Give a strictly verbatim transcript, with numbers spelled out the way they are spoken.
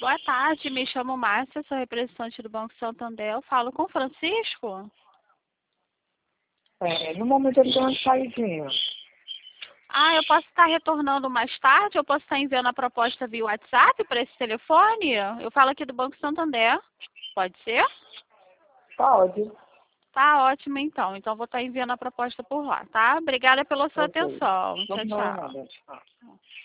Boa tarde, me chamo Márcia, sou representante do Banco Santander. Eu falo com o Francisco? É, no momento ele tem uma saidinha. Ah, eu posso estar retornando mais tarde? Eu posso estar enviando a proposta via WhatsApp para esse telefone? Eu falo aqui do Banco Santander. Pode ser? Pode. Tá ótimo, então. Então, vou estar enviando a proposta por lá, tá? Obrigada pela sua Ok. atenção. Não, Tchau, não, tchau. nada.